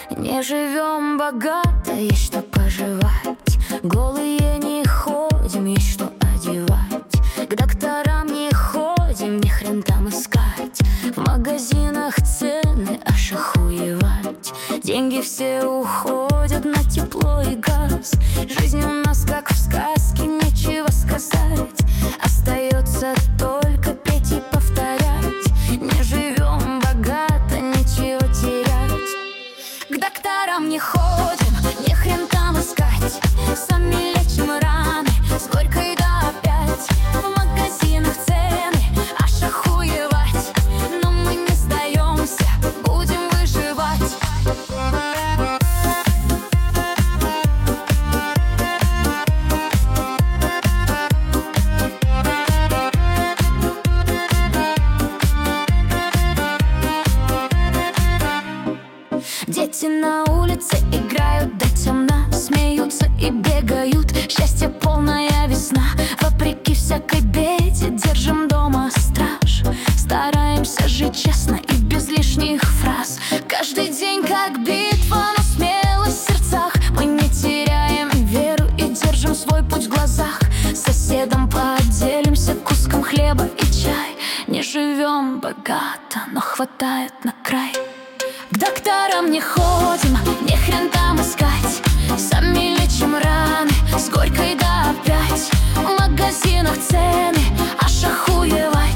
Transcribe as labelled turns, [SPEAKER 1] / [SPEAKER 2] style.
[SPEAKER 1] Не живем богато, есть что пожевать. Голые не ходим, есть что одевать. К докторам не ходим, ни хрен там искать. В магазинах цены аж охуевать. Деньги все уходят на тепло и газ. Жизнь у нас как в сказке, нечего сказать. Остается только петь и повторять. Не живем богато, нечего терять. К докторам не ходим, ни хрен там искать. Сами лечим раны, с горькой да опять. В магазинах цены аж охуевать. Но мы не сдаемся, будем выживать. Дети на улице играют до темна, смеются и бегают. Счастье полная весна. Вопреки всякой беде держим дома страж. Стараемся жить честно и без лишних фраз. Каждый день как битва, но смелость в сердцах. Мы не теряем веру и держим свой путь в глазах. С соседом поделимся куском хлеба и чай. Не живем богато, но хватает на край. К докторам не ходим, ни хрен там искать. Сами лечим раны, с горькой да опять. В магазинах цены аж охуевать.